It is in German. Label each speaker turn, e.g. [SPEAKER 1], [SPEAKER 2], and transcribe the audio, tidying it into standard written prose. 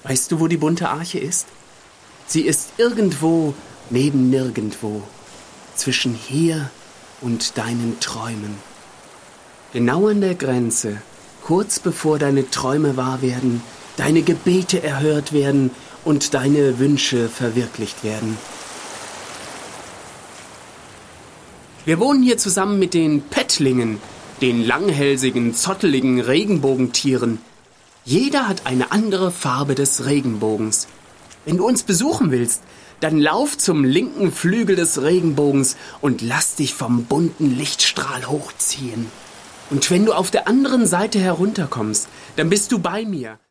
[SPEAKER 1] Weißt du, wo die bunte Arche ist? Sie ist irgendwo neben nirgendwo, zwischen hier und deinen Träumen. Genau an der Grenze, kurz bevor deine Träume wahr werden, deine Gebete erhört werden und deine Wünsche verwirklicht werden. Wir wohnen hier zusammen mit den Pettlingen, den langhälsigen, zotteligen Regenbogentieren. Jeder hat eine andere Farbe des Regenbogens. Wenn du uns besuchen willst, dann lauf zum linken Flügel des Regenbogens und lass dich vom bunten Lichtstrahl hochziehen. Und wenn du auf der anderen Seite herunterkommst, dann bist du bei mir.